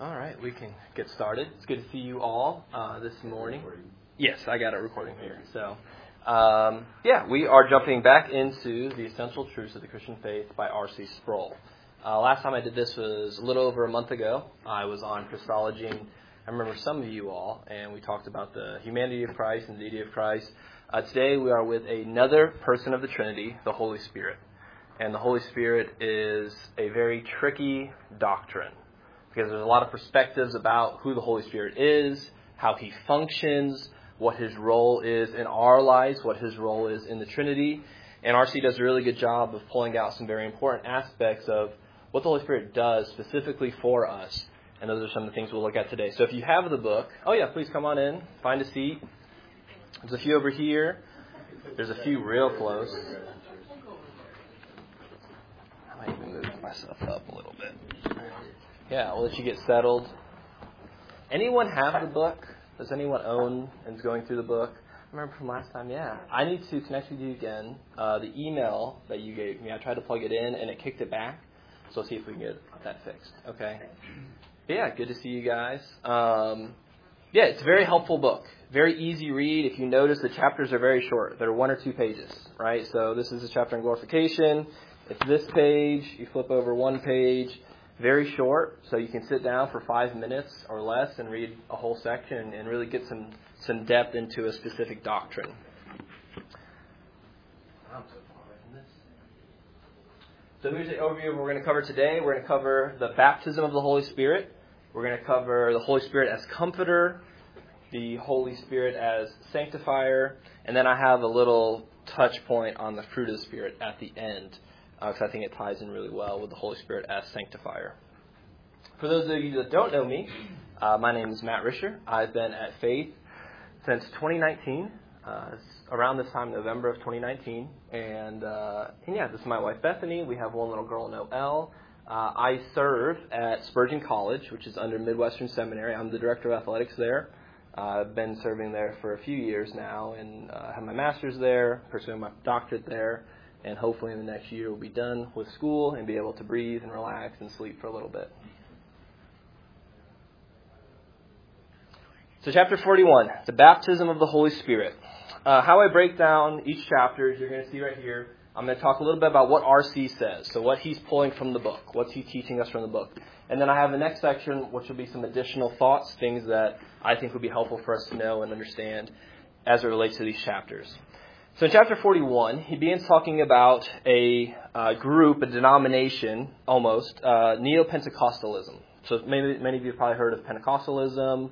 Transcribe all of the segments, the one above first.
All right, we can get started. It's good to see you all this morning. Yes, I got a recording here. So, we are jumping back into The Essential Truths of the Christian Faith by R.C. Sproul. Last time I did this was a little over a month ago. I was on Christology, and I remember some of you all, and we talked about the humanity of Christ and the deity of Christ. Today we are with another person of the Trinity, the Holy Spirit. And the Holy Spirit is a very tricky doctrine, because there's a lot of perspectives about who the Holy Spirit is, how he functions, what his role is in our lives, what his role is in the Trinity. And R.C. does a really good job of pulling out some very important aspects of what the Holy Spirit does specifically for us. And those are some of the things we'll look at today. So if you have the book, please come on in, find a seat. There's a few over here. There's a few real close. I might even move myself up a little bit. Yeah, I'll let you get settled. Anyone have the book? Does anyone own and is going through the book? I remember from last time, I need to connect with you again. The email that you gave me, I tried to plug it in and it kicked it back. So let's see if we can get that fixed. Okay. Good to see you guys. It's a very helpful book. Very easy read. If you notice, the chapters are very short. They're 1 or 2 pages, right? So this is a chapter on glorification. It's this page. You flip over one page. Very short, so you can sit down for 5 minutes or less and read a whole section and really get some depth into a specific doctrine. So here's the overview of what we're going to cover today. We're going to cover the baptism of the Holy Spirit. We're going to cover the Holy Spirit as comforter, the Holy Spirit as sanctifier, and then I have a little touch point on the fruit of the Spirit at the end, because I think it ties in really well with the Holy Spirit as sanctifier. For those of you that don't know me, my name is Matt Risher. I've been at Faith since 2019, around this time, November of 2019. And this is my wife, Bethany. We have one little girl, Noelle. I serve at Spurgeon College, which is under Midwestern Seminary. I'm the director of athletics there. I've been serving there for a few years now, and have my master's there, pursuing my doctorate there. And hopefully in the next year we'll be done with school and be able to breathe and relax and sleep for a little bit. So chapter 41, the baptism of the Holy Spirit. How I break down each chapter, as you're going to see right here, I'm going to talk a little bit about what R.C. says. So what he's pulling from the book. What's he teaching us from the book. And then I have the next section, which will be some additional thoughts, things that I think would be helpful for us to know and understand as it relates to these chapters. So in chapter 41, he begins talking about a group, a denomination, almost, Neo-Pentecostalism. So many of you have probably heard of Pentecostalism,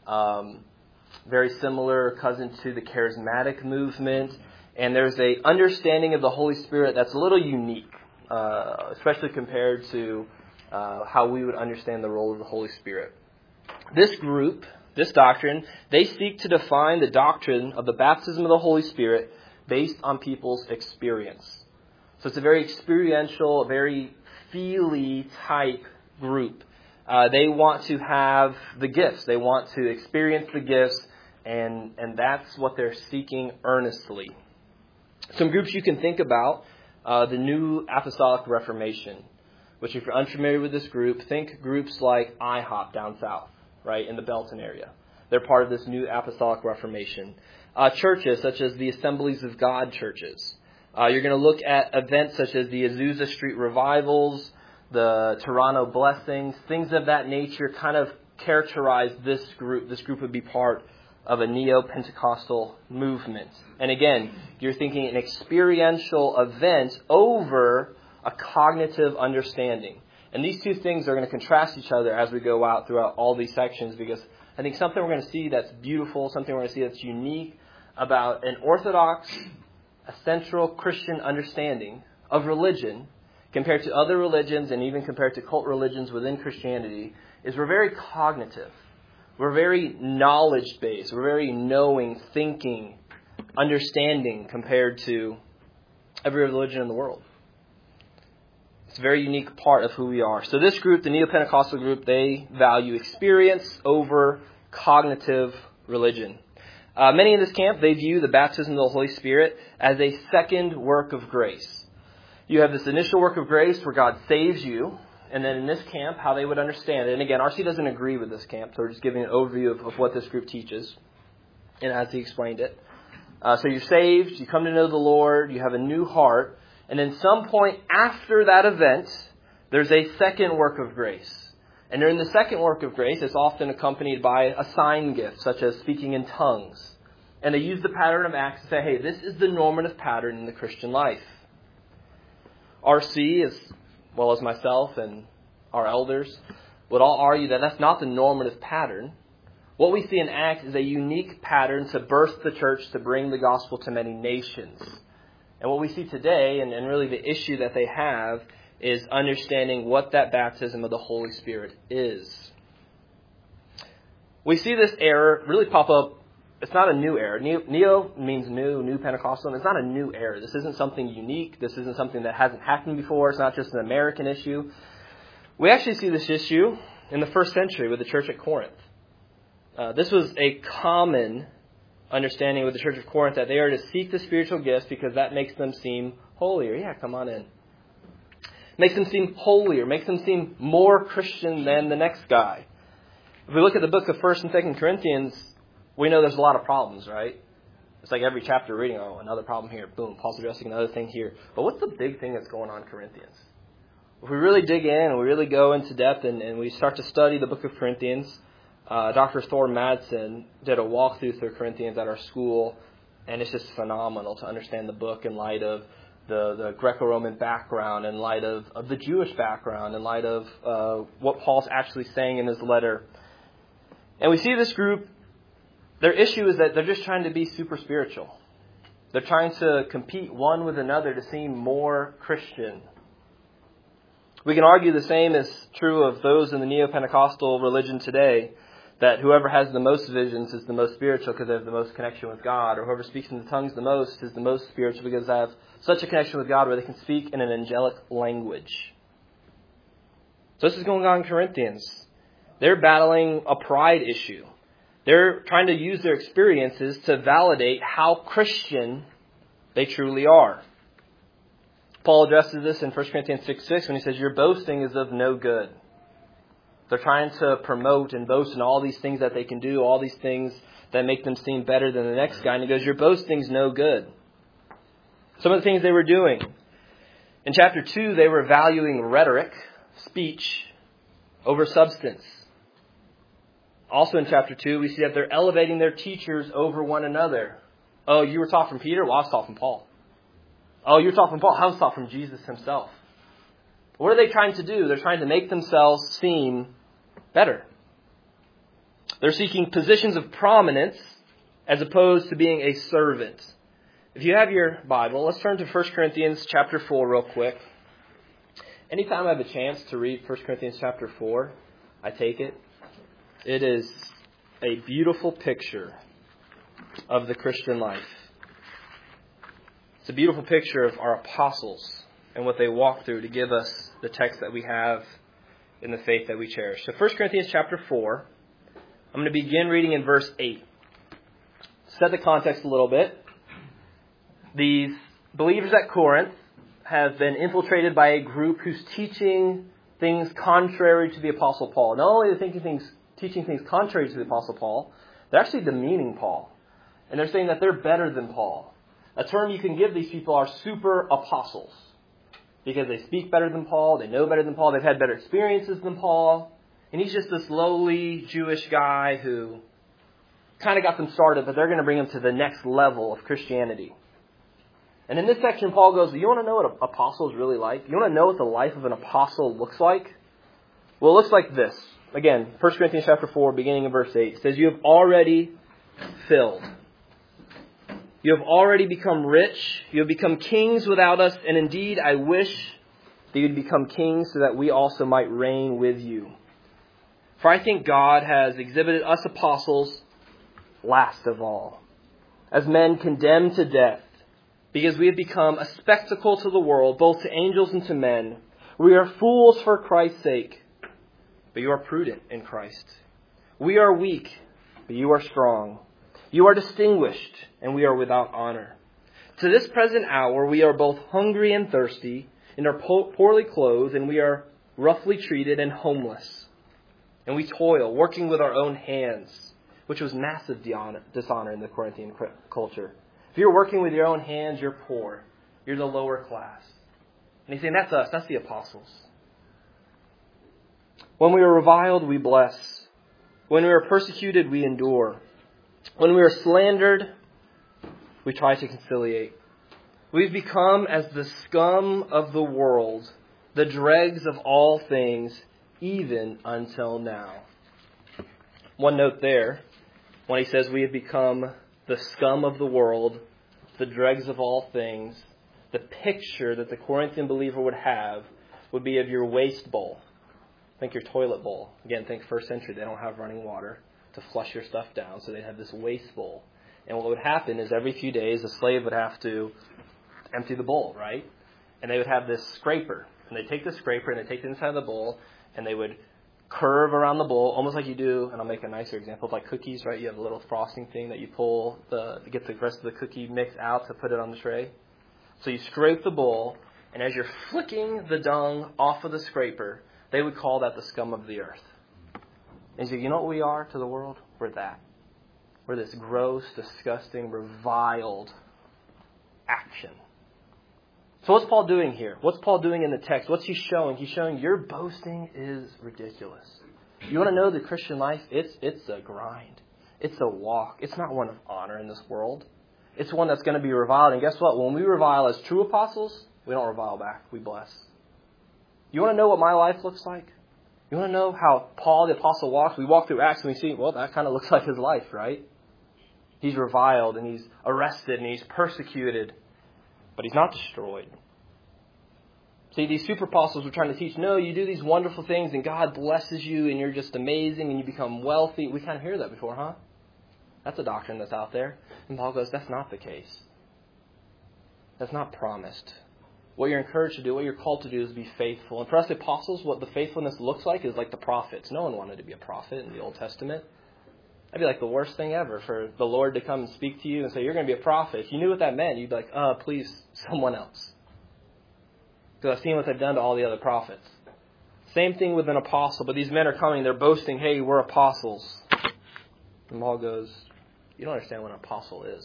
very similar cousin to the charismatic movement. And there's a understanding of the Holy Spirit that's a little unique, especially compared to how we would understand the role of the Holy Spirit. This group, this doctrine, they seek to define the doctrine of the baptism of the Holy Spirit based on people's experience. So it's a very experiential, very feely type group. They want to have the gifts. They want to experience the gifts, and that's what they're seeking earnestly. Some groups you can think about, the New Apostolic Reformation, which if you're unfamiliar with this group, think groups like IHOP down south, right, in the Belton area. They're part of this New Apostolic Reformation. Churches such as the Assemblies of God churches. You're going to look at events such as the Azusa Street Revivals, the Toronto Blessings, things of that nature kind of characterize this group. This group would be part of a Neo-Pentecostal movement. And again, you're thinking an experiential event over a cognitive understanding. And these two things are going to contrast each other as we go out throughout all these sections, because I think something we're going to see that's beautiful, something we're going to see that's unique about an orthodox, essential Christian understanding of religion compared to other religions and even compared to cult religions within Christianity is we're very cognitive. We're very knowledge-based. We're very knowing, thinking, understanding compared to every religion in the world. It's a very unique part of who we are. So this group, the Neo-Pentecostal group, they value experience over cognitive religion. Many in this camp, they view the baptism of the Holy Spirit as a second work of grace. You have this initial work of grace where God saves you, and then in this camp, how they would understand it. And again, RC doesn't agree with this camp, so we're just giving an overview of what this group teaches and as he explained it. So you're saved, you come to know the Lord, you have a new heart, and then some point after that event, there's a second work of grace. And during the second work of grace, it's often accompanied by a sign gift, such as speaking in tongues. And they use the pattern of Acts to say, hey, this is the normative pattern in the Christian life. RC, as well as myself and our elders, would all argue that that's not the normative pattern. What we see in Acts is a unique pattern to birth the church, to bring the gospel to many nations. And what we see today, and really the issue that they have, is understanding what that baptism of the Holy Spirit is. We see this error really pop up. It's not a new error. Neo means new Pentecostal, and it's not a new error. This isn't something unique. This isn't something that hasn't happened before. It's not just an American issue. We actually see this issue in the first century with the church at Corinth. This was a common understanding with the church of Corinth, that they are to seek the spiritual gifts because that makes them seem holier. Yeah, come on in. Makes them seem holier, makes them seem more Christian than the next guy. If we look at the book of 1st and 2nd Corinthians, we know there's a lot of problems, right? It's like every chapter reading, oh, another problem here. Boom, Paul's addressing another thing here. But what's the big thing that's going on in Corinthians? If we really dig in and we really go into depth and we start to study the book of Corinthians, Dr. Thor Madsen did a walkthrough through Corinthians at our school, and it's just phenomenal to understand the book in light of the Greco-Roman background, in light of the Jewish background, in light of what Paul's actually saying in his letter. And we see this group, their issue is that they're just trying to be super spiritual. They're trying to compete one with another to seem more Christian. We can argue the same is true of those in the Neo-Pentecostal religion today, that whoever has the most visions is the most spiritual because they have the most connection with God, or whoever speaks in the tongues the most is the most spiritual because they have such a connection with God where they can speak in an angelic language. So this is going on in Corinthians. They're battling a pride issue. They're trying to use their experiences to validate how Christian they truly are. Paul addresses this in 1 Corinthians 6:6 when he says, your boasting is of no good. They're trying to promote and boast in all these things that they can do, all these things that make them seem better than the next guy. And he goes, your boasting's no good. Some of the things they were doing. In chapter 2, they were valuing rhetoric, speech, over substance. Also in chapter 2, we see that they're elevating their teachers over one another. Oh, you were taught from Peter? Well, I was taught from Paul. Oh, you were taught from Paul? I was taught from Jesus himself. What are they trying to do? They're trying to make themselves seem better. They're seeking positions of prominence as opposed to being a servant. If you have your Bible, let's turn to 1 Corinthians chapter 4 real quick. Anytime I have a chance to read 1 Corinthians chapter 4, I take it. It is a beautiful picture of the Christian life. It's a beautiful picture of our apostles and what they walked through to give us the text that we have in the faith that we cherish. So 1 Corinthians chapter 4, I'm going to begin reading in verse 8. Set the context a little bit. These believers at Corinth have been infiltrated by a group who's teaching things contrary to the Apostle Paul. Not only are they teaching things contrary to the Apostle Paul, they're actually demeaning Paul. And they're saying that they're better than Paul. A term you can give these people are super apostles. Because they speak better than Paul, they know better than Paul, they've had better experiences than Paul. And he's just this lowly Jewish guy who kind of got them started, but they're going to bring him to the next level of Christianity. And in this section, Paul goes, you want to know what apostles really like? You want to know what the life of an apostle looks like? Well, it looks like this. Again, 1 Corinthians chapter 4, beginning in verse 8. It says, you have already filled. You have already become rich. You have become kings without us. And indeed, I wish that you'd become kings so that we also might reign with you. For I think God has exhibited us apostles last of all, as men condemned to death, because we have become a spectacle to the world, both to angels and to men. We are fools for Christ's sake, but you are prudent in Christ. We are weak, but you are strong. You are distinguished, and we are without honor. To this present hour, we are both hungry and thirsty, and are poorly clothed, and we are roughly treated, and homeless. And we toil, working with our own hands, which was massive dishonor in the Corinthian culture. If you're working with your own hands, you're poor. You're the lower class. And he's saying, that's us. That's the apostles. When we are reviled, we bless. When we are persecuted, we endure. When we are slandered, we try to conciliate. We've become as the scum of the world, the dregs of all things, even until now. One note there, when he says we have become the scum of the world, the dregs of all things, the picture that the Corinthian believer would have would be of your waste bowl. Think your toilet bowl. Again, think first century. They don't have running water to flush your stuff down, so they'd have this waste bowl. And what would happen is every few days, the slave would have to empty the bowl, right? And they would have this scraper. And they'd take the scraper and they'd take the inside of the bowl and they would curve around the bowl, almost like you do, and I'll make a nicer example, like cookies, right? You have a little frosting thing that you pull to get the rest of the cookie mix out to put it on the tray. So you scrape the bowl, and as you're flicking the dung off of the scraper, they would call that the scum of the earth. And you say, you know what we are to the world? We're that. We're this gross, disgusting, reviled action. So what's Paul doing here? What's Paul doing in the text? What's he showing? He's showing your boasting is ridiculous. You want to know the Christian life? It's a grind. It's a walk. It's not one of honor in this world. It's one that's going to be reviled. And guess what? When we revile as true apostles, we don't revile back. We bless. You want to know what my life looks like? You want to know how Paul the apostle walks? We walk through Acts and we see, well, that kind of looks like his life, right? He's reviled and he's arrested and he's persecuted. But he's not destroyed. See, these super apostles were trying to teach, no, you do these wonderful things and God blesses you and you're just amazing and you become wealthy. We kind of hear that before, huh? That's a doctrine that's out there. And Paul goes, that's not the case. That's not promised. What you're encouraged to do, what you're called to do is be faithful. And for us apostles, what the faithfulness looks like is like the prophets. No one wanted to be a prophet in the Old Testament. That'd be like the worst thing ever for the Lord to come and speak to you and say, you're going to be a prophet. If you knew what that meant, you'd be like, please, someone else. Because I've seen what they've done to all the other prophets. Same thing with an apostle. But these men are coming, they're boasting, hey, we're apostles. And Paul goes, you don't understand what an apostle is.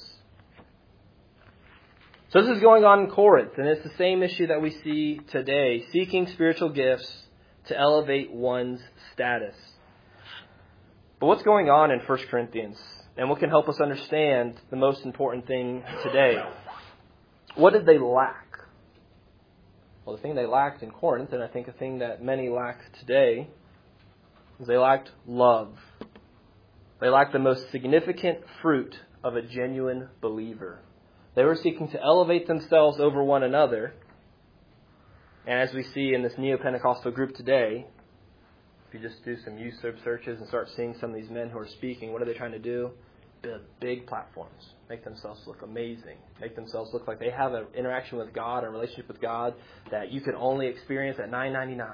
So this is going on in Corinth, and it's the same issue that we see today, seeking spiritual gifts to elevate one's status. But what's going on in 1 Corinthians? And what can help us understand the most important thing today? What did they lack? Well, the thing they lacked in Corinth, and I think a thing that many lack today, is they lacked love. They lacked the most significant fruit of a genuine believer. They were seeking to elevate themselves over one another. And as we see in this Neo-Pentecostal group today, if you just do some YouTube searches and start seeing some of these men who are speaking, what are they trying to do? Build big platforms. Make themselves look amazing. Make themselves look like they have an interaction with God, a relationship with God that you could only experience at $9.99.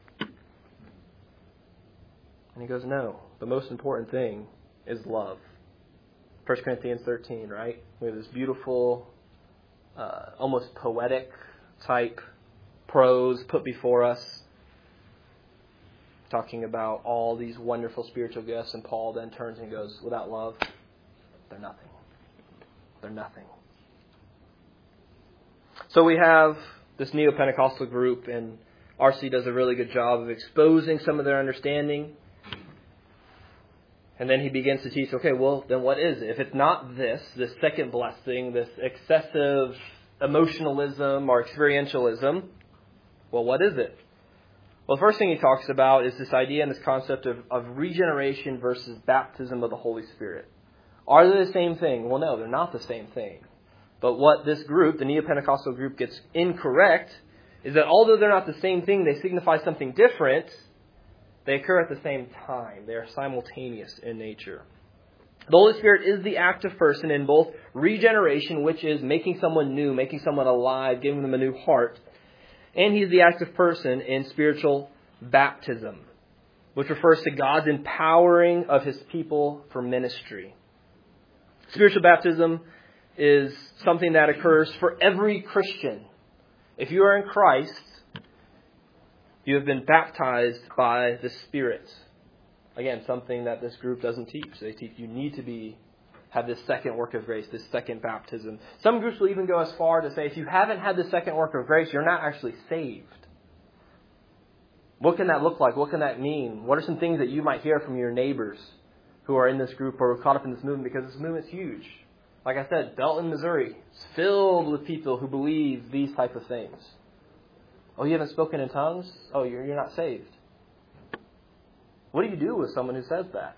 And he goes, no. The most important thing is love. 1 Corinthians 13, right? We have this beautiful, almost poetic type prose put before us, talking about all these wonderful spiritual gifts, and Paul then turns and goes, without love, they're nothing. They're nothing. So we have this Neo-Pentecostal group, and R.C. does a really good job of exposing some of their understanding. And then he begins to teach, okay, well, then what is it? If it's not this second blessing, this excessive emotionalism or experientialism, well, what is it? Well, the first thing he talks about is this idea and this concept of regeneration versus baptism of the Holy Spirit. Are they the same thing? Well, no, they're not the same thing. But what this group, the Neo-Pentecostal group, gets incorrect is that although they're not the same thing, they signify something different. They occur at the same time. They are simultaneous in nature. The Holy Spirit is the active person in both regeneration, which is making someone new, making someone alive, giving them a new heart. And He's the active person in spiritual baptism, which refers to God's empowering of His people for ministry. Spiritual baptism is something that occurs for every Christian. If you are in Christ, You have been baptized by the Spirit. Again, something that this group doesn't teach. They teach you need to have this second work of grace, this second baptism. Some groups will even go as far to say if you haven't had the second work of grace, you're not actually saved. What can that look like? What can that mean? What are some things that you might hear from your neighbors who are in this group or caught up in this movement? Because this movement's huge. Like I said, Belton, Missouri is filled with people who believe these type of things. Oh, you haven't spoken in tongues? Oh, you're not saved. What do you do with someone who says that?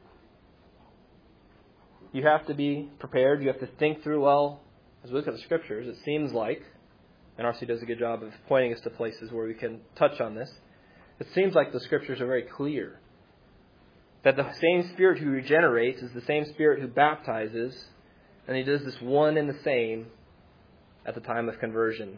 You have to be prepared. You have to think through well. As we look at the Scriptures, it seems like, and R.C. does a good job of pointing us to places where we can touch on this, it seems like the Scriptures are very clear that the same Spirit who regenerates is the same Spirit who baptizes, and He does this one and the same at the time of conversion.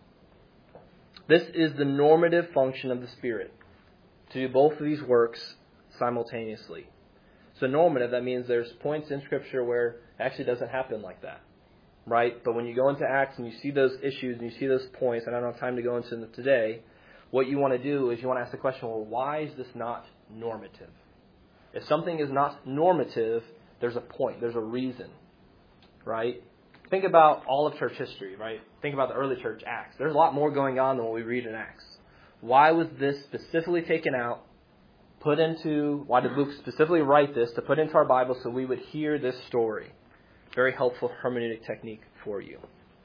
This is the normative function of the Spirit, to do both of these works simultaneously. So normative, that means there's points in Scripture where it actually doesn't happen like that, right? But when you go into Acts and you see those issues and you see those points, and I don't have time to go into them today, what you want to do is you want to ask the question, well, why is this not normative? If something is not normative, there's a point, there's a reason, right? Think about all of church history, right? Think about the early church, Acts. There's a lot more going on than what we read in Acts. Why was this specifically taken out, why did Luke specifically write this to put into our Bible so we would hear this story? Very helpful hermeneutic technique for you.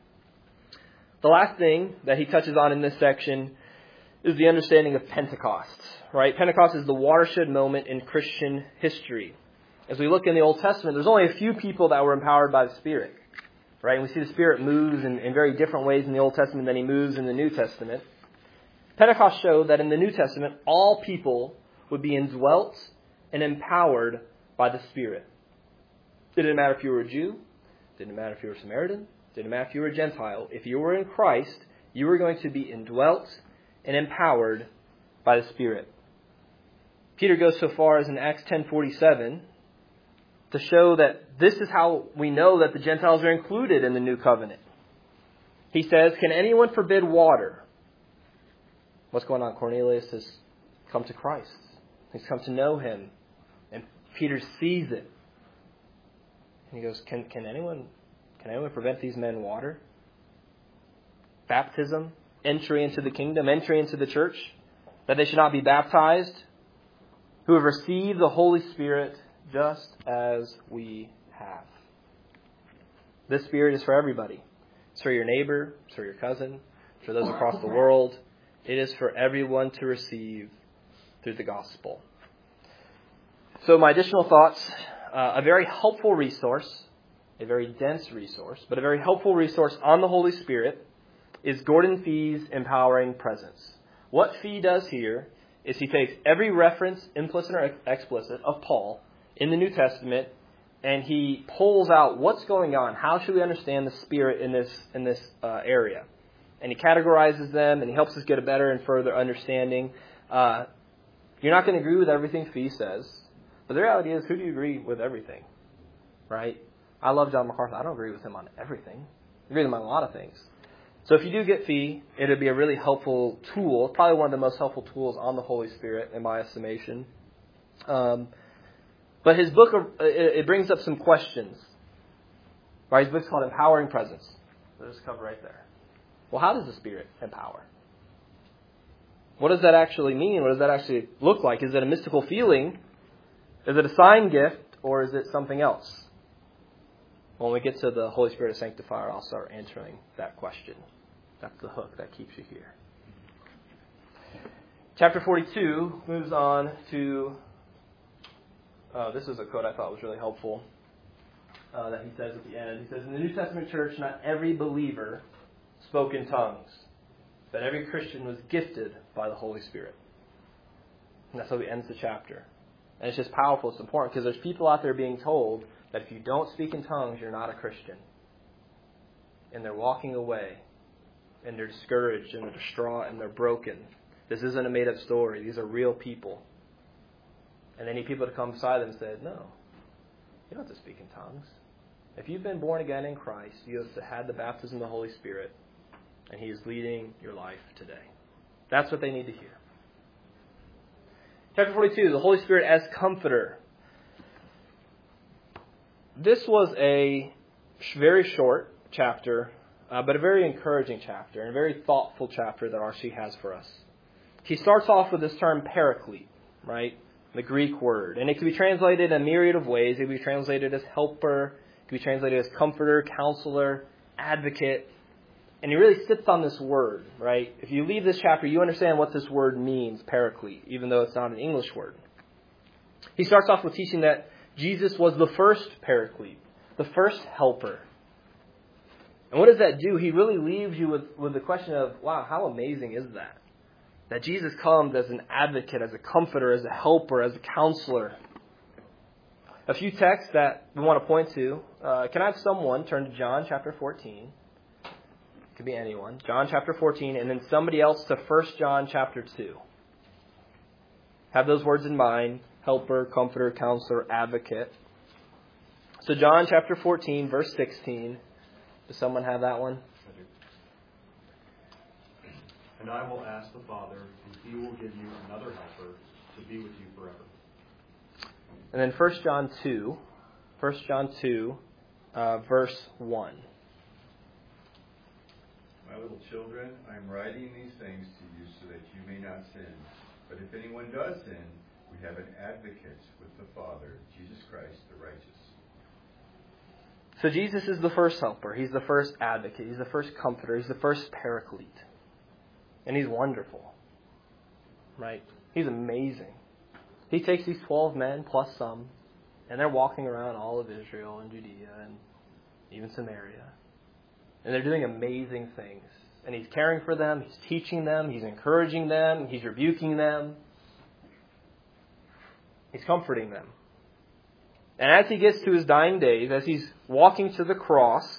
The last thing that he touches on in this section is the understanding of Pentecost, right? Pentecost is the watershed moment in Christian history. As we look in the Old Testament, there's only a few people that were empowered by the Spirit, right? And we see the Spirit moves in very different ways in the Old Testament than He moves in the New Testament. Pentecost showed that in the New Testament, all people would be indwelt and empowered by the Spirit. It didn't matter if you were a Jew. It didn't matter if you were a Samaritan. It didn't matter if you were a Gentile. If you were in Christ, you were going to be indwelt and empowered by the Spirit. Peter goes so far as in Acts 10:47 to show that this is how we know that the Gentiles are included in the new covenant. He says, can anyone forbid water? What's going on? Cornelius has come to Christ. He's come to know Him. And Peter sees it. And he goes, can anyone prevent these men water? Baptism, entry into the kingdom, entry into the church, that they should not be baptized, who have received the Holy Spirit just as we have. This Spirit is for everybody. It's for your neighbor, it's for your cousin, it's for those across the world. It is for everyone to receive through the gospel. So my additional thoughts, a very helpful resource, a very dense resource, but a very helpful resource on the Holy Spirit is Gordon Fee's Empowering Presence. What Fee does here is he takes every reference, implicit or explicit, of Paul in the New Testament, and he pulls out what's going on. How should we understand the Spirit in this area? And he categorizes them, and he helps us get a better and further understanding. You're not going to agree with everything Fee says, but the reality is, who do you agree with everything? Right? I love John MacArthur. I don't agree with him on everything. I agree with him on a lot of things. So if you do get Fee, it would be a really helpful tool, probably one of the most helpful tools on the Holy Spirit, in my estimation. But his book, it brings up some questions. Right? His book's called Empowering Presence. There's a cover right there. Well, how does the Spirit empower? What does that actually mean? What does that actually look like? Is it a mystical feeling? Is it a sign gift? Or is it something else? When we get to the Holy Spirit as Sanctifier, I'll start answering that question. That's the hook that keeps you here. Chapter 42 moves on to, this is a quote I thought was really helpful, that he says at the end. He says, in the New Testament church, not every believer spoke in tongues, but every Christian was gifted by the Holy Spirit. And that's how he ends the chapter. And it's just powerful. It's important because there's people out there being told that if you don't speak in tongues, you're not a Christian. And they're walking away. And they're discouraged and they're distraught and they're broken. This isn't a made-up story. These are real people. And they need people to come beside them and say, no, you don't have to speak in tongues. If you've been born again in Christ, you have had the baptism of the Holy Spirit. And He is leading your life today. That's what they need to hear. Chapter 42, the Holy Spirit as Comforter. This was a very short chapter, but a very encouraging chapter and a very thoughtful chapter that R.C. has for us. He starts off with this term paraclete, right? The Greek word. And it can be translated in a myriad of ways. It can be translated as helper. It can be translated as comforter, counselor, advocate. And he really sits on this word, right? If you leave this chapter, you understand what this word means, paraclete, even though it's not an English word. He starts off with teaching that Jesus was the first paraclete, the first helper. And what does that do? He really leaves you with the question of, wow, how amazing is that? That Jesus comes as an advocate, as a comforter, as a helper, as a counselor. A few texts that we want to point to. Can I have someone turn to John chapter 14? It could be anyone. John chapter 14, and then somebody else to 1 John chapter 2. Have those words in mind. Helper, comforter, counselor, advocate. So John chapter 14, verse 16. Does someone have that one? And I will ask the Father, and He will give you another helper to be with you forever. And then 1 John 2, verse 1. My little children, I am writing these things to you so that you may not sin. But if anyone does sin, we have an advocate with the Father, Jesus Christ the righteous. So Jesus is the first helper. He's the first advocate. He's the first comforter. He's the first paraclete. And He's wonderful. Right? He's amazing. He takes these 12 men plus some, and they're walking around all of Israel and Judea and even Samaria. And they're doing amazing things. And He's caring for them. He's teaching them. He's encouraging them. He's rebuking them. He's comforting them. And as He gets to His dying days, as He's walking to the cross,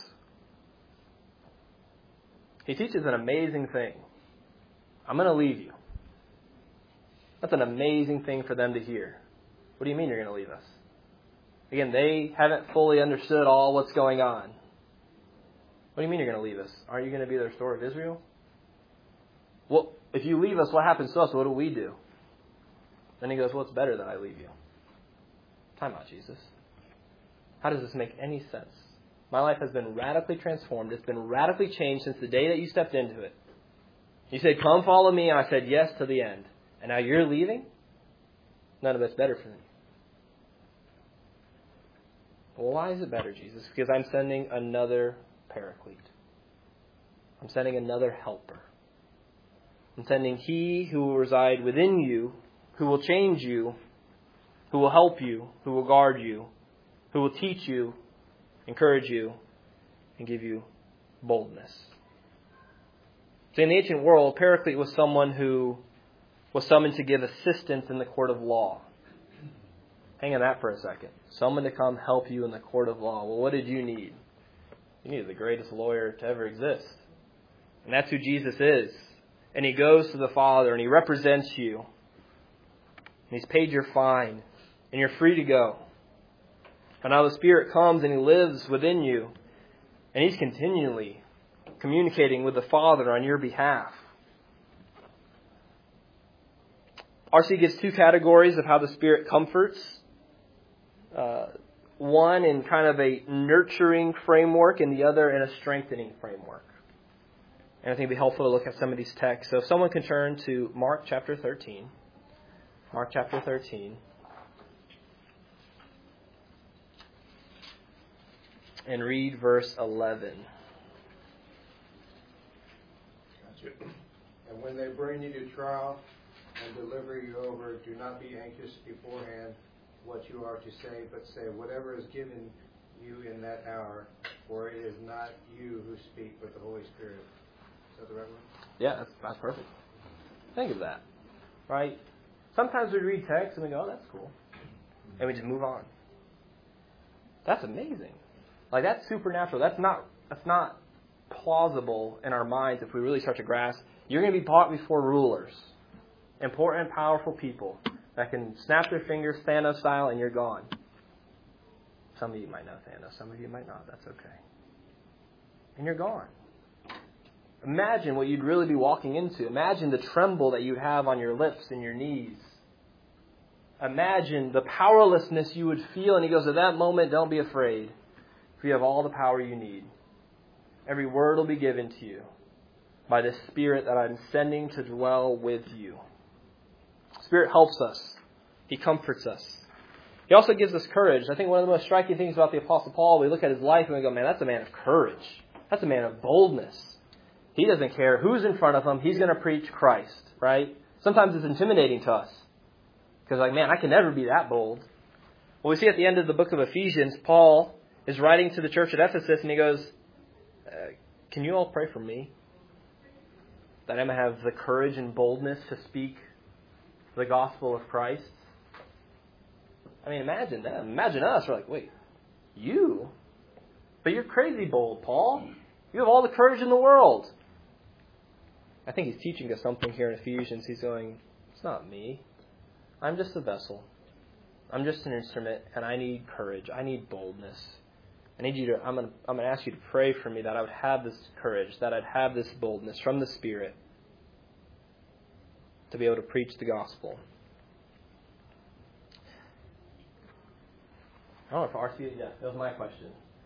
He teaches an amazing thing. I'm going to leave you. That's an amazing thing for them to hear. What do you mean you're going to leave us? Again, they haven't fully understood all what's going on. What do you mean you're going to leave us? Aren't you going to be the restorer of Israel? Well, if you leave us, what happens to us? What do we do? Then He goes, well, it's better that I leave you. Time out, Jesus. How does this make any sense? My life has been radically transformed. It's been radically changed since the day that you stepped into it. You said, come follow me, and I said yes to the end. And now you're leaving? None of it's better for me. Well, why is it better, Jesus? Because I'm sending another paraclete. I'm sending another helper. I'm sending He who will reside within you, who will change you, who will help you, who will guard you, who will teach you, encourage you, and give you boldness. So in the ancient world, paraclete was someone who was summoned to give assistance in the court of law. Hang on that for a second. Someone to come help you in the court of law. Well, what did you need? You needed the greatest lawyer to ever exist. And that's who Jesus is. And He goes to the Father and He represents you. And He's paid your fine. And you're free to go. And now the Spirit comes and He lives within you. And He's continually communicating with the Father on your behalf. R.C. gives two categories of how the Spirit comforts. One in kind of a nurturing framework and the other in a strengthening framework. And I think it would be helpful to look at some of these texts. So if someone can turn to Mark chapter 13. Mark chapter 13. And read verse 11. Gotcha. And when they bring you to trial and deliver you over, do not be anxious beforehand what you are to say, but say whatever is given you in that hour, for it is not you who speak, but the Holy Spirit. Is that the right one? Yeah, that's perfect. Think of that, right? Sometimes we read text and we go, oh, that's cool. And we just move on. That's amazing. Like, that's supernatural. That's not plausible in our minds if we really start to grasp. You're going to be brought before rulers, important, powerful people that can snap their fingers Thanos style and you're gone. Some of you might know Thanos. Some of you might not. That's okay. And you're gone. Imagine what you'd really be walking into. Imagine the tremble that you'd have on your lips and your knees. imagine the powerlessness you would feel. And he goes, at that moment, don't be afraid, for you have all the power you need. Every word will be given to you by the Spirit that I'm sending to dwell with you. Spirit helps us. He comforts us. He also gives us courage. I think one of the most striking things about the Apostle Paul, we look at his life and we go, man, that's a man of courage. That's a man of boldness. He doesn't care who's in front of him. He's going to preach Christ, right? Sometimes it's intimidating to us. Because like, man, I can never be that bold. Well, we see at the end of the book of Ephesians, Paul is writing to the church at Ephesus and he goes, can you all pray for me? That I may have the courage and boldness to speak the gospel of Christ. I mean, imagine that. Imagine us. We're like, wait, you? But you're crazy bold, Paul. You have all the courage in the world. I think he's teaching us something here in Ephesians. He's going, it's not me. I'm just a vessel. I'm just an instrument, and I need courage. I need boldness. I need you to. I'm going to ask you to pray for me that I would have this courage, that I'd have this boldness from the Spirit to be able to preach the gospel. I don't know if RC. Yeah, that was my question.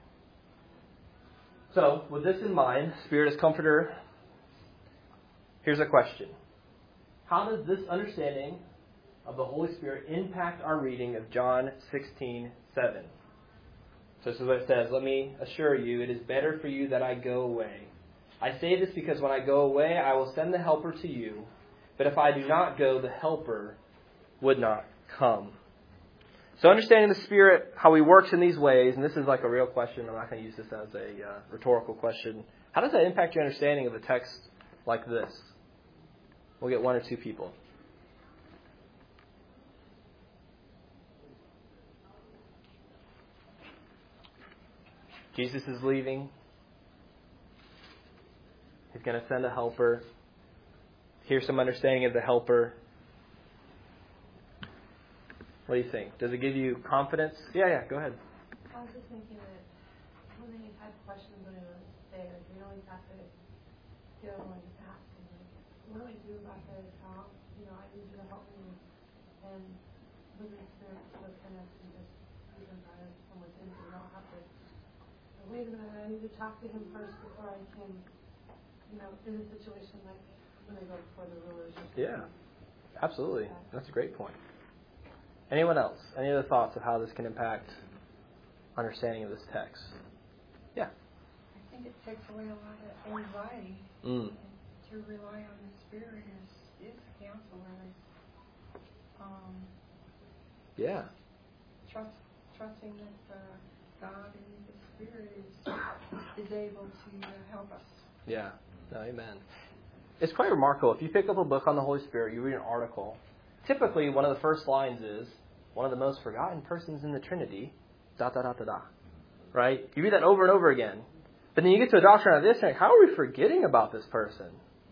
So, with this in mind, Spirit as Comforter. Here's a question: how does this understanding of the Holy Spirit impact our reading of John 16:7? So this is what it says. Let me assure you, it is better for you that I go away. I say this because when I go away, I will send the Helper to you. But if I do not go, the Helper would not come. So understanding the Spirit, how He works in these ways, and this is like a real question. I'm not going to use this as a rhetorical question. How does that impact your understanding of a text like this? We'll get one or two people. Jesus is leaving. He's going to send a helper. Here's some understanding of the helper. What do you think? Does it give you confidence? Yeah, go ahead. I was just thinking that when they had questions when I was there, we always have to go and just ask them, like, what do I do about this? How, I need you to help me. And with the experience with us and just even by from within, we don't have to, wait a minute, I need to talk to him first before I can, in a situation like when they go before the rulers. Yeah, absolutely. That's a great point. Anyone else? Any other thoughts of how this can impact understanding of this text? Yeah. I think it takes away a lot of anxiety. To rely on the Spirit is a counselor. Yeah. Trusting that God and the Spirit is able to help us. Yeah. No, amen. It's quite remarkable. If you pick up a book on the Holy Spirit, you read an article. Typically, one of the first lines is, one of the most forgotten persons in the Trinity, ... Right? You read that over and over again. But then you get to a doctrine of this, and how are we forgetting about this person?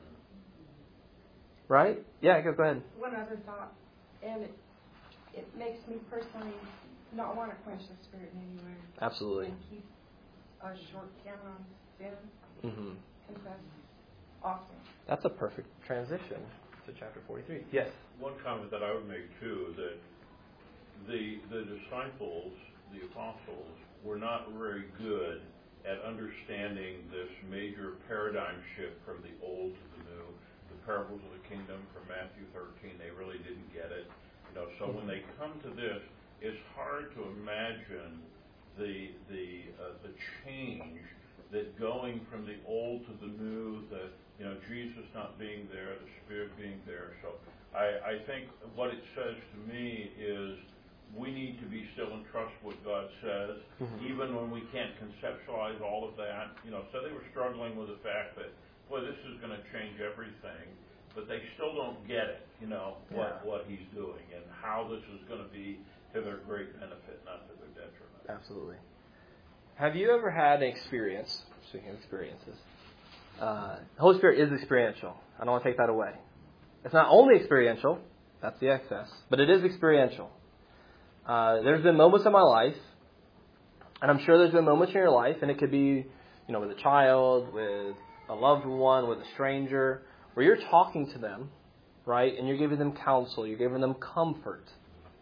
Right? Yeah, go ahead. One other thought, and it makes me personally not want to quench the Spirit in any way. Absolutely. And keep a short count on sin. Mm-hmm. Confess. Awesome. That's a perfect transition to chapter 43. Yes? One comment that I would make, too, that the disciples, the apostles, were not very good at understanding this major paradigm shift from the old to the new. The parables of the kingdom from Matthew 13, they really didn't get it. So when they come to this, it's hard to imagine the change that going from the old to the new, Jesus not being there, the Spirit being there. So I think what it says to me is we need to be still and trust what God says, even when we can't conceptualize all of that. So they were struggling with the fact that, boy, this is going to change everything, but they still don't get it, what He's doing and how this is going to be to their great benefit, not to their detriment. Absolutely. Have you ever had an experience, speaking of experiences, the Holy Spirit is experiential. I don't want to take that away. It's not only experiential, that's the excess, but it is experiential. There's been moments in my life, and I'm sure there's been moments in your life, and it could be, with a child, with a loved one, with a stranger, where you're talking to them, right, and you're giving them counsel, you're giving them comfort,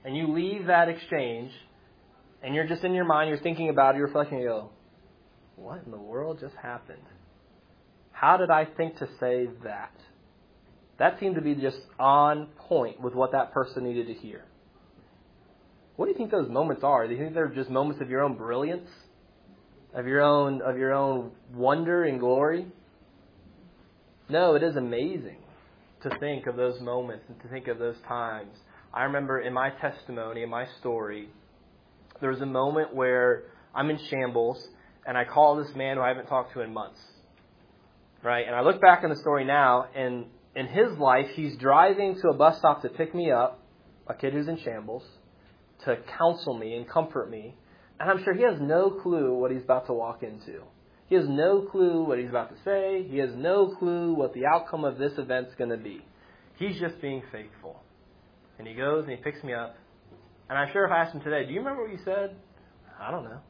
And you leave that exchange, and you're just in your mind, you're thinking about it, you're reflecting, and you go, what in the world just happened? How did I think to say that? That seemed to be just on point with what that person needed to hear. What do you think those moments are? Do you think they're just moments of your own brilliance? Of your own wonder and glory? No, it is amazing to think of those moments and to think of those times. I remember in my testimony, in my story, there was a moment where I'm in shambles and I call this man who I haven't talked to in months. Right? And I look back on the story now, and in his life, he's driving to a bus stop to pick me up, a kid who's in shambles, to counsel me and comfort me. And I'm sure he has no clue what he's about to walk into. He has no clue what he's about to say. He has no clue what the outcome of this event's going to be. He's just being faithful. And he goes and he picks me up. And I'm sure if I asked him today, do you remember what you said? I don't know.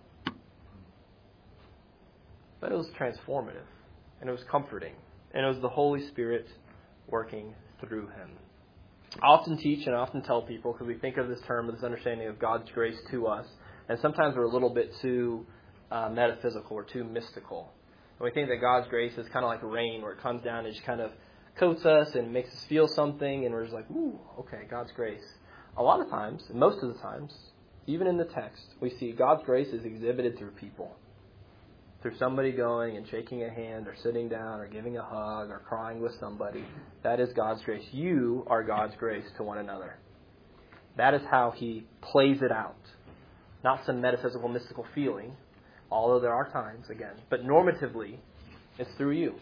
But it was transformative. And it was comforting. And it was the Holy Spirit working through him. I often teach and I often tell people, because we think of this term, this understanding of God's grace to us, and sometimes we're a little bit too metaphysical or too mystical. And we think that God's grace is kind of like rain, where it comes down and just kind of coats us and makes us feel something, and we're just like, ooh, okay, God's grace. A lot of times, and most of the times, even in the text, we see God's grace is exhibited through people. Through somebody going and shaking a hand or sitting down or giving a hug or crying with somebody. That is God's grace. You are God's grace to one another. That is how he plays it out. Not some metaphysical, mystical feeling, although there are times, again. But normatively, it's through you.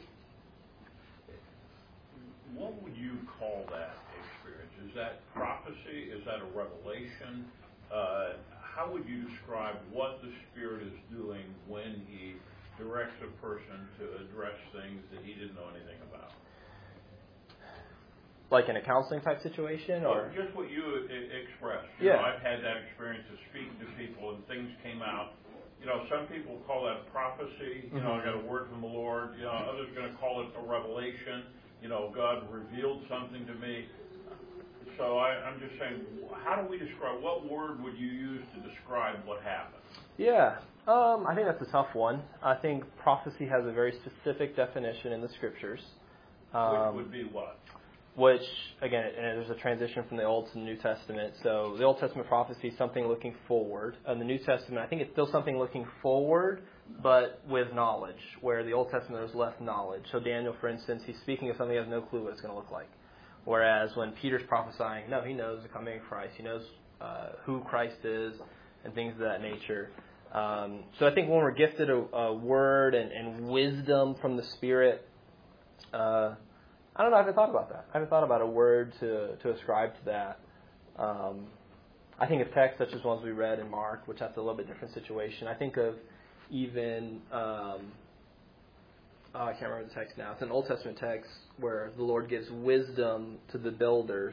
What would you call that experience? Is that prophecy? Is that a revelation? How would you describe what the Spirit is doing when he directs a person to address things that he didn't know anything about? Like in a counseling type situation? Or just what you expressed. You know, I've had that experience of speaking to people and things came out. Some people call that prophecy. I got a word from the Lord. Others are going to call it a revelation. God revealed something to me. So I'm just saying, how do we describe, what word would you use to describe what happened? Yeah, I think that's a tough one. I think prophecy has a very specific definition in the Scriptures. Which would be what? Which, again, there's a transition from the Old to the New Testament. So the Old Testament prophecy is something looking forward. And the New Testament, I think it's still something looking forward, but with knowledge, where the Old Testament there's less knowledge. So Daniel, for instance, he's speaking of something he has no clue what it's going to look like. Whereas when Peter's prophesying, no, he knows the coming of Christ. He knows who Christ is and things of that nature. So I think when we're gifted a word and wisdom from the Spirit, I don't know, I haven't thought about that. I haven't thought about a word to ascribe to that. I think of texts such as ones we read in Mark, which that's a little bit different situation. I think of even... I can't remember the text now. It's an Old Testament text where the Lord gives wisdom to the builders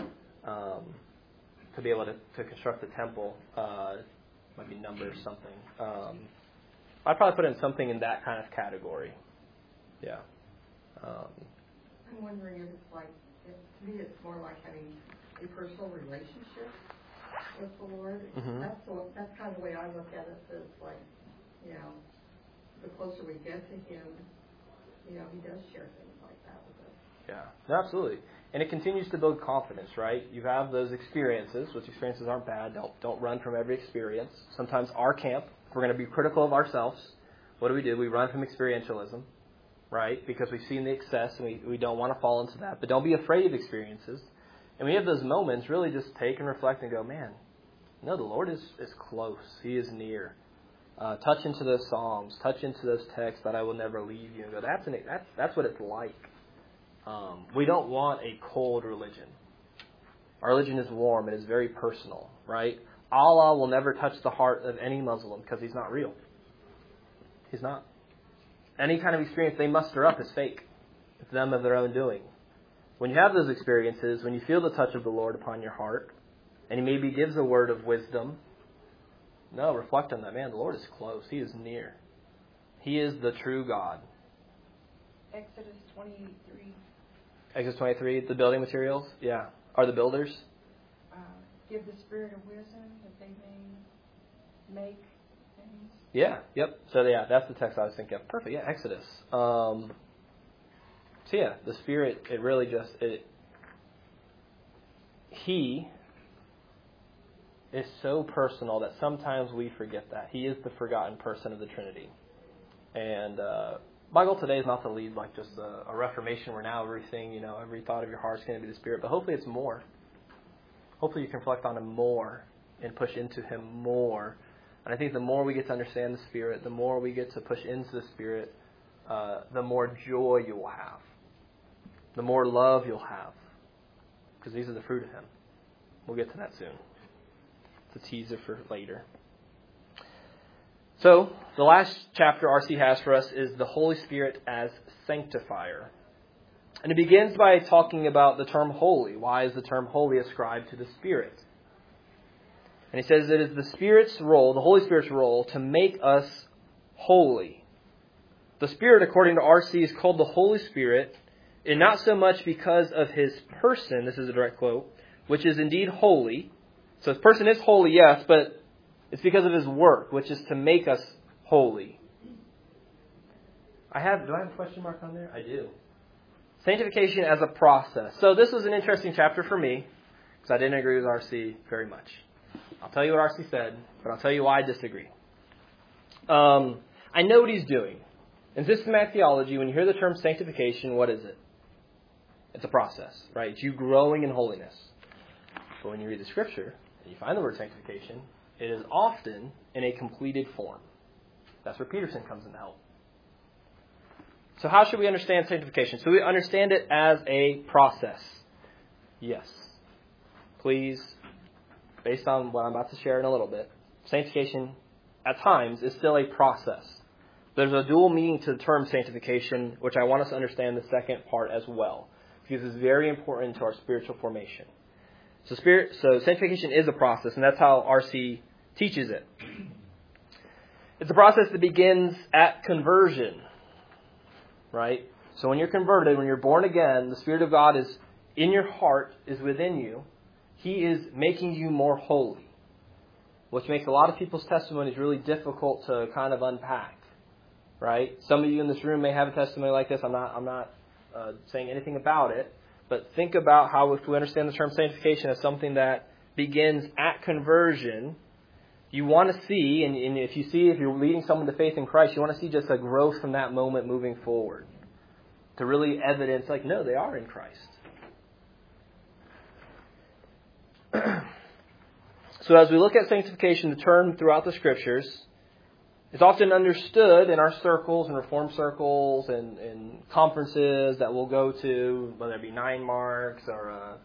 to be able to construct the temple. Might be Numbers something. I'd probably put in something in that kind of category. Yeah. I'm wondering if it's like, to me it's more like having a personal relationship with the Lord. Mm-hmm. That's kind of the way I look at it. So it's like, the closer we get to Him, He does share things like that with us. Yeah, no, absolutely. And it continues to build confidence, right? You have those experiences, which experiences aren't bad. Don't run from every experience. Sometimes our camp, if we're going to be critical of ourselves, what do? We run from experientialism, right? Because we've seen the excess and we don't want to fall into that. But don't be afraid of experiences. And when you have those moments, really just take and reflect and go, man, no, the Lord is close. He is near. Touch into those Psalms, touch into those texts that I will never leave you, and go, that's what it's like. We don't want a cold religion. Our religion is warm. It is very personal, right? Allah will never touch the heart of any Muslim because He's not real. He's not. Any kind of experience they muster up is fake. It's them of their own doing. When you have those experiences, when you feel the touch of the Lord upon your heart, and He maybe gives a word of wisdom, no, reflect on that. Man, the Lord is close. He is near. He is the true God. Exodus 23. Exodus 23, the building materials? Yeah. Are the builders? give the spirit of wisdom that they may make things. Yeah, yep. So yeah, that's the text I was thinking of. Perfect, yeah, Exodus. So yeah, the Spirit, it really just, He is so personal that sometimes we forget that. He is the forgotten person of the Trinity. And my goal today is not to lead like just a reformation where now everything, every thought of your heart is going to be the Spirit, but hopefully it's more. Hopefully you can reflect on Him more and push into Him more. And I think the more we get to understand the Spirit, the more we get to push into the Spirit, the more joy you will have. The more love you'll have. Because these are the fruit of Him. We'll get to that soon. It's a teaser for later. So, the last chapter R.C. has for us is the Holy Spirit as sanctifier. And it begins by talking about the term holy. Why is the term holy ascribed to the Spirit? And he says it is the Spirit's role, the Holy Spirit's role, to make us holy. The Spirit, according to R.C., is called the Holy Spirit, and not so much because of His person, this is a direct quote, which is indeed holy. So His person is holy, yes, but it's because of His work, which is to make us holy. Do I have a question mark on there? I do. Sanctification as a process. So this was an interesting chapter for me, because I didn't agree with R.C. very much. I'll tell you what R.C. said, but I'll tell you why I disagree. I know what he's doing. In systematic theology, when you hear the term sanctification, what is it? It's a process, right? It's you growing in holiness. But when you read the Scripture and you find the word sanctification, it is often in a completed form. That's where Peterson comes in to help. So how should we understand sanctification? So we understand it as a process. Yes. Please, based on what I'm about to share in a little bit, sanctification at times is still a process. There's a dual meaning to the term sanctification, which I want us to understand the second part as well, because it's very important to our spiritual formation. So sanctification is a process, and that's how R.C. teaches it. It's a process that begins at conversion, right? So when you're converted, when you're born again, the Spirit of God is in your heart, is within you. He is making you more holy, which makes a lot of people's testimonies really difficult to kind of unpack, right? Some of you in this room may have a testimony like this. I'm not saying anything about it, but think about how if we understand the term sanctification as something that begins at conversion, you want to see, and if you're leading someone to faith in Christ, you want to see just a growth from that moment moving forward to really evidence, like, no, they are in Christ. So as we look at sanctification, the term throughout the Scriptures, it's often understood in our circles, in Reformed circles, and conferences that we'll go to, whether it be 9 Marks or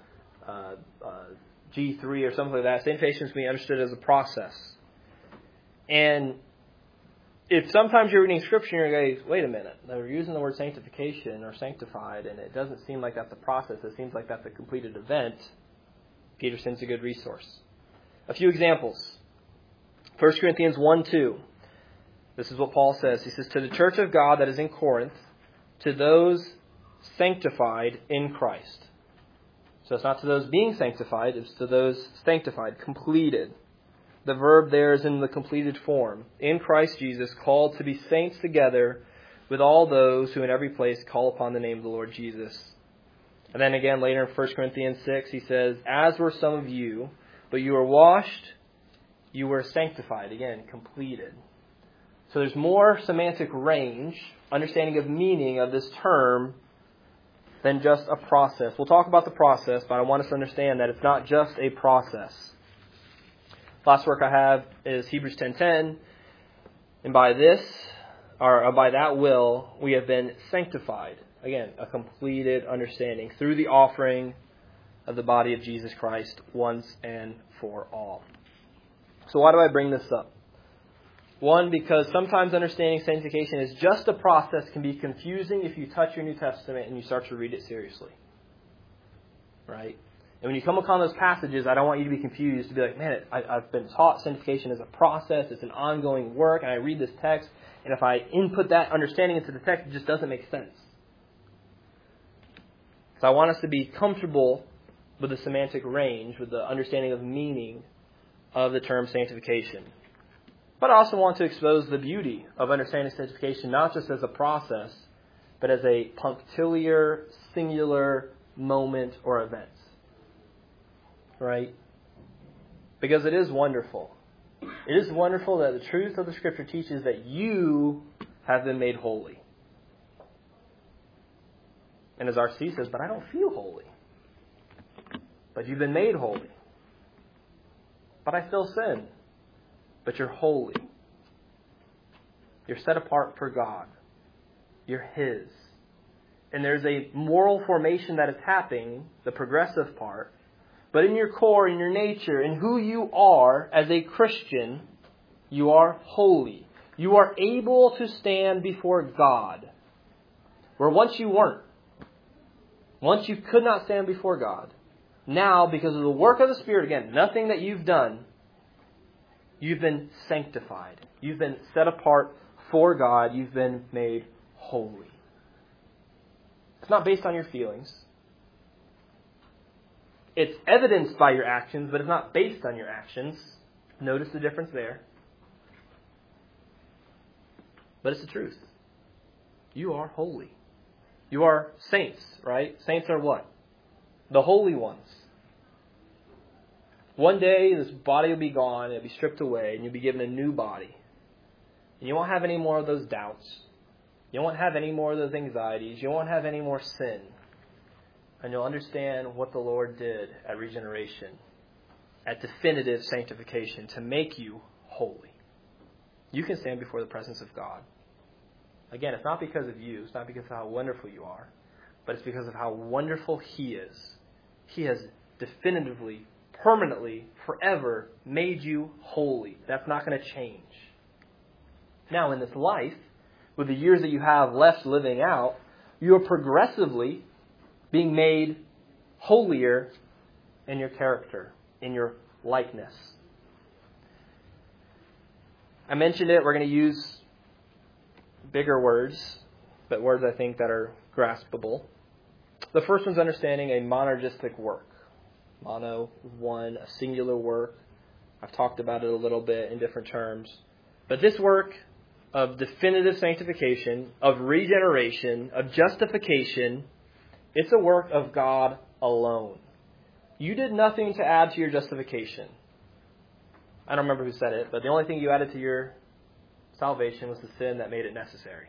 G3 or something like that. Sanctification is being understood as a process. And if sometimes you're reading Scripture and you're going, wait a minute, they're using the word sanctification or sanctified, and it doesn't seem like that's a process. It seems like that's a completed event. Peterson's a good resource. A few examples. 1 Corinthians 1:2. This is what Paul says. He says, to the church of God that is in Corinth, to those sanctified in Christ. So it's not to those being sanctified, it's to those sanctified, completed. The verb there is in the completed form. In Christ Jesus, called to be saints together with all those who in every place call upon the name of the Lord Jesus. And then again later in 1 Corinthians 6, he says, as were some of you, but you were washed, you were sanctified. Again, completed. So there's more semantic range, understanding of meaning of this term than just a process. We'll talk about the process, but I want us to understand that it's not just a process. Last work I have is Hebrews 10:10. And by this, or by that will, we have been sanctified. Again, a completed understanding through the offering of the body of Jesus Christ once and for all. So why do I bring this up? One, because sometimes understanding sanctification is just a process can be confusing if you touch your New Testament and you start to read it seriously. Right? And when you come upon those passages, I don't want you to be confused, to be like, man, I've been taught sanctification is a process, it's an ongoing work, and I read this text, and if I input that understanding into the text, it just doesn't make sense. So I want us to be comfortable with the semantic range, with the understanding of meaning of the term sanctification. But I also want to expose the beauty of understanding sanctification, not just as a process, but as a punctiliar, singular moment or event. Right? Because it is wonderful. It is wonderful that the truth of the Scripture teaches that you have been made holy. And as R.C. says, but I don't feel holy. But you've been made holy. But I still sin. But you're holy. You're set apart for God. You're His. And there's a moral formation that is happening, the progressive part. But in your core, in your nature, in who you are as a Christian, you are holy. You are able to stand before God. Where once you weren't. Once you could not stand before God. Now, because of the work of the Spirit, again, nothing that you've done, you've been sanctified. You've been set apart for God. You've been made holy. It's not based on your feelings. It's evidenced by your actions, but it's not based on your actions. Notice the difference there. But it's the truth. You are holy. You are saints, right? Saints are what? The holy ones. One day, this body will be gone, it'll be stripped away, and you'll be given a new body. And you won't have any more of those doubts. You won't have any more of those anxieties. You won't have any more sin. And you'll understand what the Lord did at regeneration, at definitive sanctification, to make you holy. You can stand before the presence of God. Again, it's not because of you. It's not because of how wonderful you are. But it's because of how wonderful He is. He has definitively, permanently, forever made you holy. That's not going to change. Now, in this life, with the years that you have left living out, you are progressively being made holier in your character, in your likeness. I mentioned it. We're going to use bigger words, but words I think that are graspable. The first one's understanding a monergistic work. Mono, one, a singular work. I've talked about it a little bit in different terms. But this work of definitive sanctification, of regeneration, of justification, it's a work of God alone. You did nothing to add to your justification. I don't remember who said it, but the only thing you added to your salvation was the sin that made it necessary.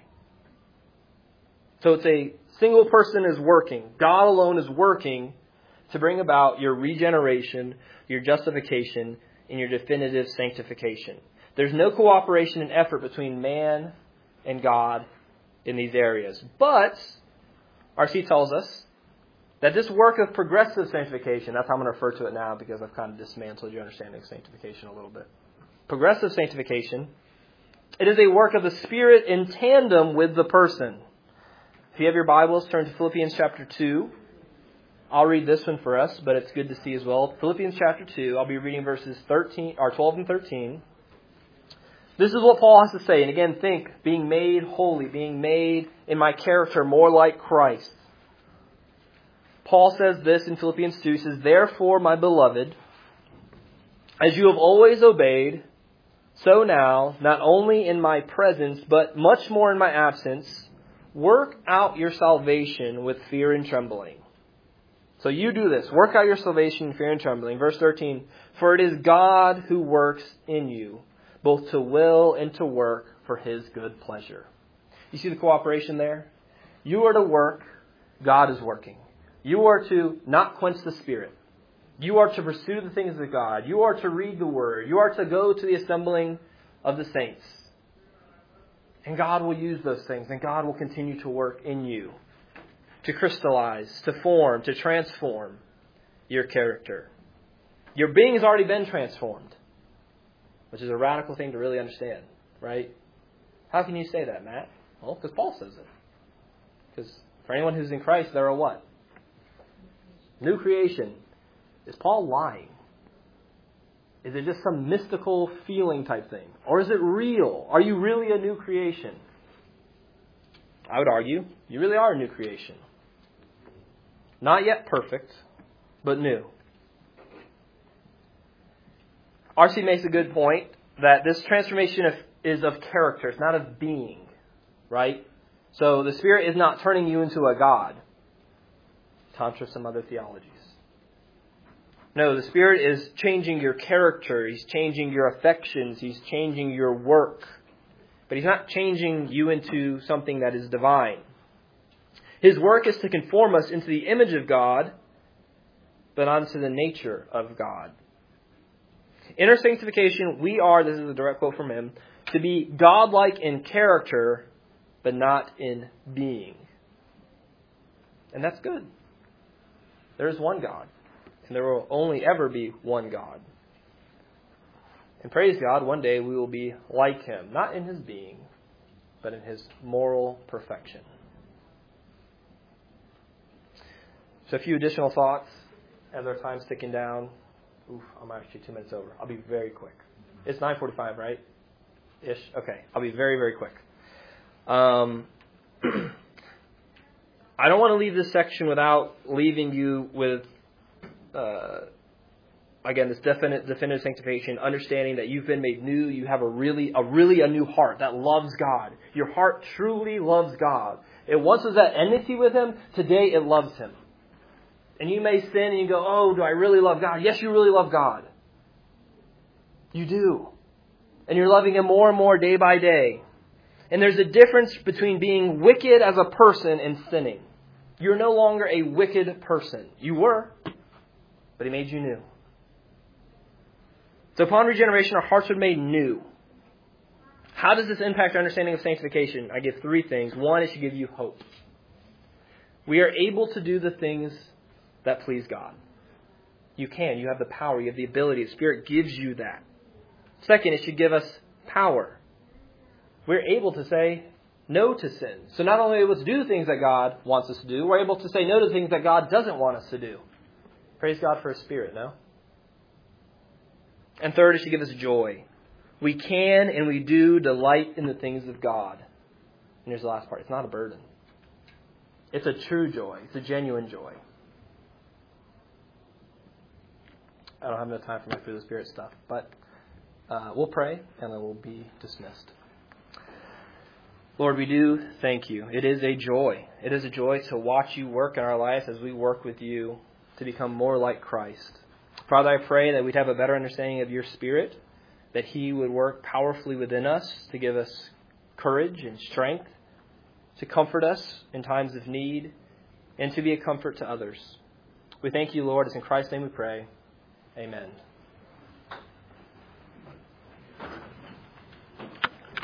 So it's a single person is working. God alone is working to bring about your regeneration, your justification, and your definitive sanctification. There's no cooperation and effort between man and God in these areas. But R.C. tells us that this work of progressive sanctification, that's how I'm going to refer to it now because I've kind of dismantled your understanding of sanctification a little bit. Progressive sanctification, it is a work of the Spirit in tandem with the person. If you have your Bibles, turn to Philippians chapter 2. I'll read this one for us, but it's good to see as well. Philippians chapter 2, I'll be reading verses 12 and 13. This is what Paul has to say. And again, think, being made holy, being made in my character more like Christ. Paul says this in Philippians 2. He says, therefore, my beloved, as you have always obeyed, so now, not only in my presence, but much more in my absence, work out your salvation with fear and trembling. So you do this. Work out your salvation in fear and trembling. Verse 13, for it is God who works in you, both to will and to work for His good pleasure. You see the cooperation there? You are to work, God is working. You are to not quench the Spirit. You are to pursue the things of God. You are to read the Word. You are to go to the assembling of the saints. And God will use those things, and God will continue to work in you to crystallize, to form, to transform your character. Your being has already been transformed, which is a radical thing to really understand, right? How can you say that, Matt? Well, because Paul says it. Because for anyone who's in Christ, they're a what? New creation. Is Paul lying? Is it just some mystical feeling type thing? Or is it real? Are you really a new creation? I would argue you really are a new creation. Not yet perfect, but new. R.C. makes a good point that this transformation is of character. It's not of being, right? So the Spirit is not turning you into a God, contra some other theologies. No, the Spirit is changing your character. He's changing your affections. He's changing your work. But He's not changing you into something that is divine. His work is to conform us into the image of God, but onto the nature of God. In our sanctification, we are, this is a direct quote from him, to be godlike in character, but not in being. And that's good. There is one God, and there will only ever be one God. And praise God, one day we will be like Him, not in His being, but in His moral perfection. So a few additional thoughts as our time's ticking down. Oof, I'm actually 2 minutes over. I'll be very quick. It's 9:45, right? Ish. Okay, I'll be very, very quick. I don't want to leave this section without leaving you with, again, this definitive sanctification, understanding that you've been made new. You have a really new heart that loves God. Your heart truly loves God. It once was at enmity with Him. Today it loves Him. And you may sin and you go, oh, do I really love God? Yes, you really love God. You do. And you're loving Him more and more day by day. And there's a difference between being wicked as a person and sinning. You're no longer a wicked person. You were, but He made you new. So upon regeneration, our hearts are made new. How does this impact our understanding of sanctification? I give 3 things. 1, it should give you hope. We are able to do the things that please God. You can. You have the power. You have the ability. The Spirit gives you that. 2nd, it should give us power. We're able to say no to sin. So not only are we able to do the things that God wants us to do, we're able to say no to the things that God doesn't want us to do. Praise God for His Spirit, no? And 3rd, it should give us joy. We can and we do delight in the things of God. And here's the last part. It's not a burden. It's a true joy. It's a genuine joy. I don't have enough time for my fruit of the Spirit stuff, but we'll pray and then we'll be dismissed. Lord, we do thank You. It is a joy. It is a joy to watch You work in our life as we work with You to become more like Christ. Father, I pray that we'd have a better understanding of Your Spirit, that He would work powerfully within us to give us courage and strength, to comfort us in times of need, and to be a comfort to others. We thank You, Lord. It's in Christ's name we pray. Amen.